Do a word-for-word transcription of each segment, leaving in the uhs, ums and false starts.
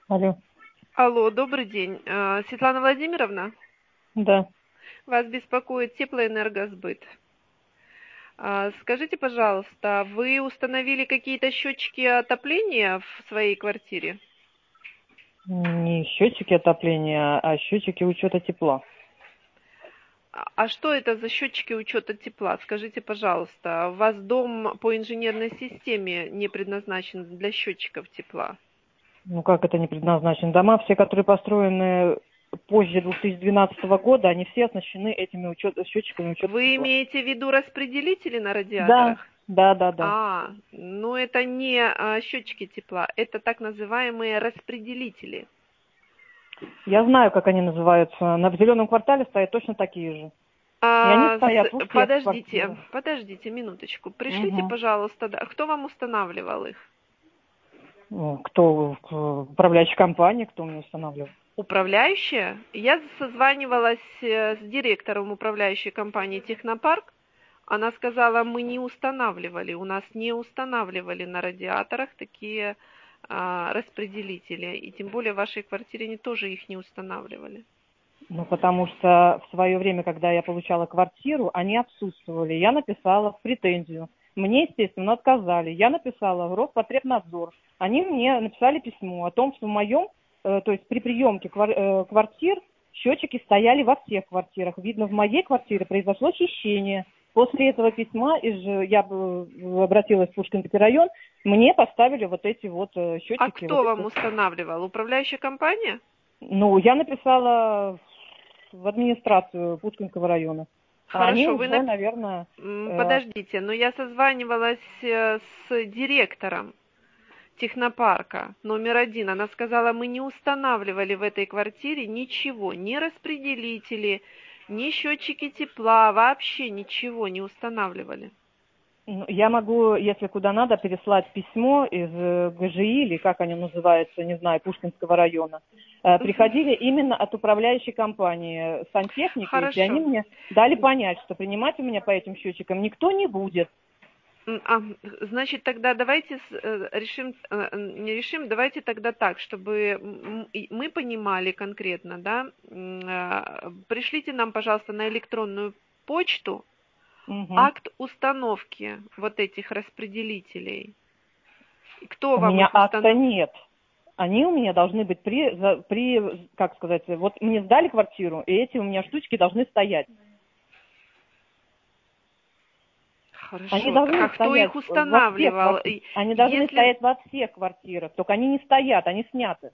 Алло. Алло, добрый день. Э, Светлана Владимировна, Да. вас беспокоит теплоэнергосбыт. А, Скажите, пожалуйста, вы установили какие-то счетчики отопления в своей квартире? Не счетчики отопления, а счетчики учета тепла. А а что это за счетчики учета тепла? Скажите, пожалуйста, у вас дом по инженерной системе не предназначен для счетчиков тепла? Ну как это не предназначено? Дома, все, которые построены позже две тысячи двенадцатого года, они все оснащены этими учет, счетчиками учета Вы тепла. имеете в виду распределители на Да, радиаторах? да, да, да. А, ну это не а, счетчики тепла, это так называемые распределители. Я знаю, как они называются. На в зеленом квартале стоят точно такие же. И они А, стоят у с- всех подождите, квартирах. подождите минуточку. Пришлите, Угу. пожалуйста, да, кто вам устанавливал их? Ну, кто э, управляющая компания, кто мне устанавливал? Управляющая? Я созванивалась э, с директором управляющей компании «Технопарк». Она сказала, мы не устанавливали, у нас не устанавливали на радиаторах такие а, распределители. И тем более в вашей квартире они тоже их не устанавливали. Ну, потому что в свое время, когда я получала квартиру, они отсутствовали. Я написала в претензию. Мне, естественно, отказали. Я написала в Роспотребнадзор. Они мне написали письмо о том, что в моем, э, то есть при приемке квар- э, квартир счетчики стояли во всех квартирах. Видно, в моей квартире произошло хищение. После этого письма из, же- я бы, э, обратилась в Пушкинский район, мне поставили вот эти вот э, А счетчики, вот кто вам эти. устанавливал? Управляющая компания? Ну, я написала в администрацию Пушкинского района. А они Хорошо, вы уже, нап... наверное, м, э, подождите, но я созванивалась э, с директором технопарка номер один. Она сказала, мы не устанавливали в этой квартире ничего, ни распределители, ни счетчики тепла, вообще ничего не устанавливали. ну, я могу, если куда надо, переслать письмо из э, ГЖИ, или как они называются, не знаю, Пушкинского района. Э, Мгм. Приходили именно от управляющей компании сантехники, и они Хорошо. мне дали понять, что принимать у меня по этим счетчикам никто не будет. М, а, Значит, тогда давайте с- э, решим, э, э, не решим, давайте тогда так, чтобы м, и мы понимали конкретно, да, м, а, пришлите нам, пожалуйста, на электронную почту Мгм. акт установки вот этих распределителей. И кто У вам меня их акта установил? нет. Они у меня должны быть при, за- при, как сказать, вот мне сдали квартиру, и эти у меня штучки должны стоять. Они Хорошо. Так должны а кто стоять их во всех устанавливал? квартирах. И Они должны Если стоять во всех квартирах, только они не стоят, они сняты.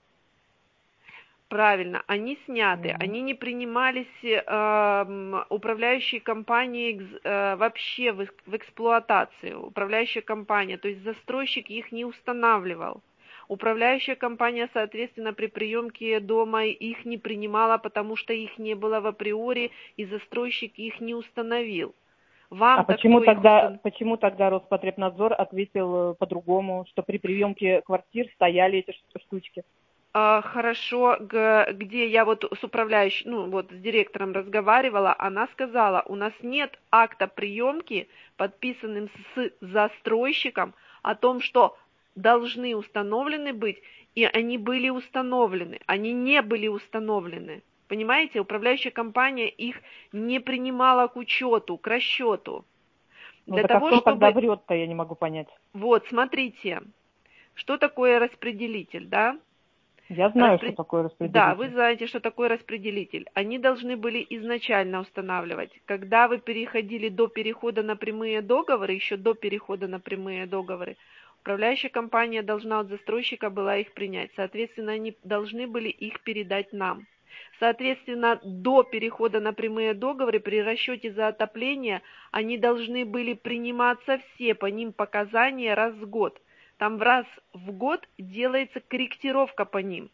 правильно, они сняты, Мгм. они не принимались э, м, управляющей компанией экс- э, вообще в, эк- в эксплуатацию. Управляющая компания, то есть застройщик их не устанавливал. Управляющая компания, соответственно, при приемке дома их не принимала, потому что их не было в априори, и застройщик их не установил. А Вам-то почему кто их тогда, установил? почему тогда Роспотребнадзор ответил э, по-другому, что при приемке квартир стояли эти ш- штучки? А, хорошо, г- где я вот с управляющей, ну вот с директором разговаривала, она сказала, у нас нет акта приемки, подписанным с застройщиком, о том, что должны установлены быть, и они были установлены. Они не были установлены. Понимаете, управляющая компания их не принимала к учету, к расчету. Ну Для так а того, кто тогда чтобы... врет-то, я не могу понять. Вот, смотрите, что такое распределитель, да? Я знаю, что Распре- такое Да, вы распределитель. знаете, что такое распределитель. Они должны были изначально устанавливать. Когда вы переходили до перехода на прямые договоры, еще до перехода на прямые договоры, управляющая компания должна от застройщика была их принять. Соответственно, они должны были их передать нам. Соответственно, до перехода на прямые договоры при расчете за отопление они должны были приниматься все по ним показания раз в год. Там в раз в год делается корректировка по ним.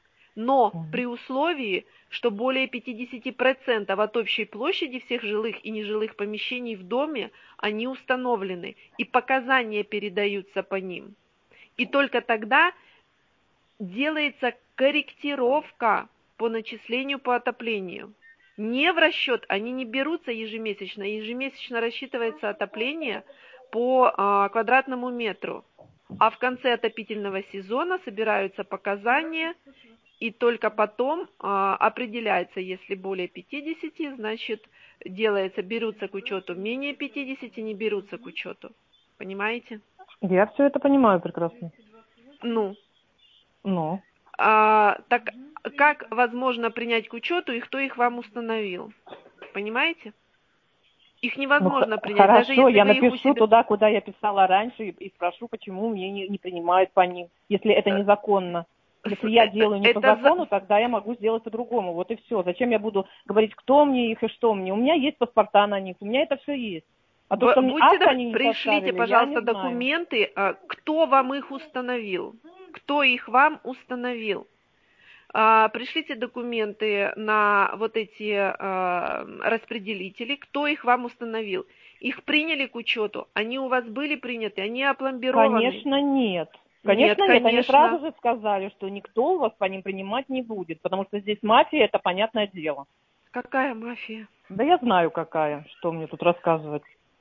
Но Мгм. при условии, что более пятьдесят процентов от общей площади всех жилых и нежилых помещений в доме, они установлены, и показания передаются по ним. И только тогда делается корректировка по начислению по отоплению. Не в расчет, они не берутся ежемесячно, ежемесячно рассчитывается отопление по а, квадратному метру. а в конце отопительного сезона собираются показания, и только потом а, определяется, если более пятидесяти, значит, делается, берутся к учету, менее пятидесяти не берутся к учету. Понимаете? Я все это понимаю прекрасно. Ну. Ну. А, так как возможно принять к учету и кто их вам установил? Понимаете? Их невозможно ну, принять, хорошо, даже если я вы их у напишу себя... туда, куда я писала раньше, и, и спрошу, почему мне не, не принимают по ним, если это незаконно. Если я делаю не по Это закону, за- тогда я могу сделать по-другому. Вот и все. Зачем я буду говорить, кто мне их и что мне? У меня есть паспорта на них, у меня это все есть. А то, Б- что мне Будьте акт добры, они не пришлите, составили, я не пожалуйста, знаю. документы, а, кто вам их установил, кто их вам установил. А, Пришлите документы на вот эти а, распределители, кто их вам установил. Их приняли к учету, они у вас были приняты, они опломбированы. Конечно, нет. Нет, Конечно, нет. Они конечно. сразу же сказали, что никто у вас по ним принимать не будет, потому что здесь мафия, это понятное дело. Какая мафия? Да я знаю, какая, что мне тут рассказывать.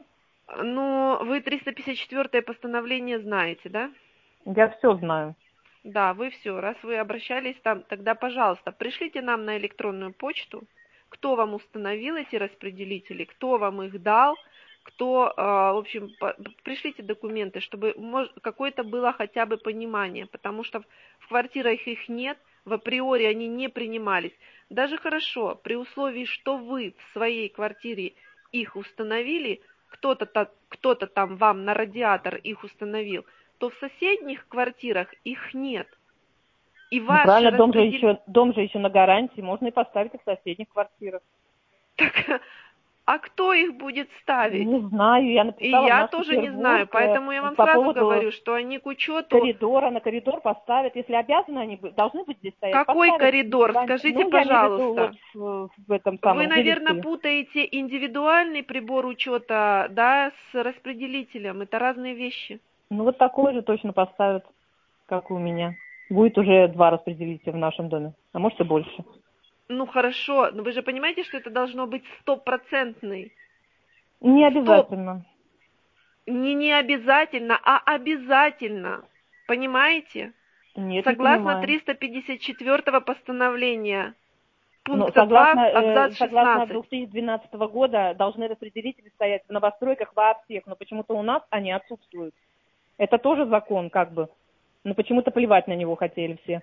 Ну, вы триста пятьдесят четвёртое постановление знаете, да? Я все знаю. Да, вы все. Раз вы обращались там, тогда, пожалуйста, пришлите нам на электронную почту, кто вам установил эти распределители, кто вам их дал, кто, э, в общем, по- пришлите документы, чтобы мож- какое-то было хотя бы понимание, потому что в, в квартирах их нет, в априори они не принимались. Даже хорошо, при условии, что вы в своей квартире их установили, кто-то та- кто-то там вам на радиатор их установил, то в соседних квартирах их нет. И Ну ваши правильно, дом же распредел... еще, дом же еще на гарантии, можно и поставить их в соседних квартирах. Так, а кто их будет ставить? Не знаю, я И написала в я наш тоже не знаю, Петербург э, поэтому я вам по сразу поводу говорю, что они к учету... коридора, на коридор поставят, если обязаны они бы- должны быть здесь стоять, Какой поставят. коридор? Вань, Скажите, ну, я имею в виду вот пожалуйста. в, в этом Вы, самом, где наверное, лифты. путаете индивидуальный прибор учета, да, с распределителем. Это разные вещи. Ну вот такой же точно поставят, как и у меня. Будет уже два распределителя в нашем доме, а может и больше. Ну хорошо, но вы же понимаете, что это должно быть стопроцентный. Не Стоп. обязательно. Не не обязательно, а обязательно. Понимаете? Нет, не Согласно понимаю. триста пятьдесят четвёртого постановления, Но пункта два, согласно, э, абзац согласно шестнадцать. две тысячи двенадцатого года должны распределители стоять в новостройках во всех, но почему-то у нас они отсутствуют. Это тоже закон, как бы. Но почему-то плевать на него хотели все.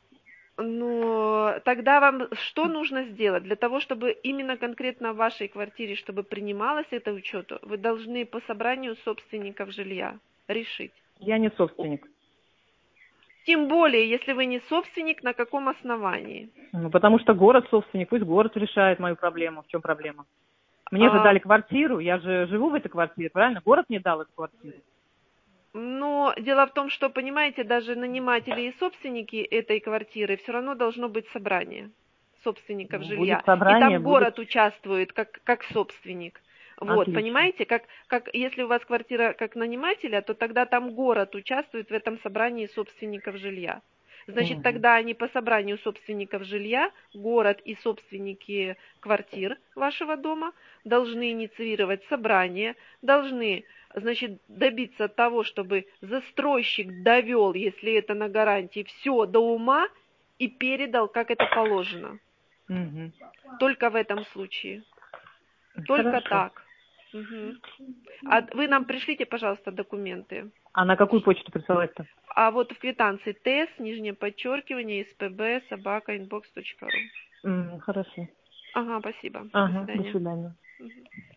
Ну, тогда вам что нужно сделать? Для того, чтобы именно конкретно в вашей квартире, чтобы принималось это учету, вы должны по собранию собственников жилья решить. Я не собственник. Тем более, если вы не собственник, на каком основании? Ну, потому что город собственник, пусть город решает мою проблему. В чем проблема? Мне же А, дали квартиру, я же живу в этой квартире, правильно? Город мне дал эту квартиру. Но дело в том, что, понимаете, даже наниматели и собственники этой квартиры все равно должно быть собрание собственников Ну, жилья. будет И собрание, там будет город участвует как, как собственник. Вот, отлично. понимаете, как, как если у вас квартира как нанимателя, то тогда там город участвует в этом собрании собственников жилья. Значит, Угу. тогда они по собранию собственников жилья, город и собственники квартир вашего дома должны инициировать собрание, должны, значит, добиться того, чтобы застройщик довел, если это на гарантии, все до ума и передал, как это положено. Угу. Только в этом случае. Только Хорошо. так. Угу. А вы нам пришлите, пожалуйста, документы. А на какую почту присылать-то? А вот в квитанции ТЭС, нижнее подчеркивание, СПБ, собака, инбокс точка ру. М, хорошо. Ага, спасибо. До Ага, до свидания. свидания. Мгм.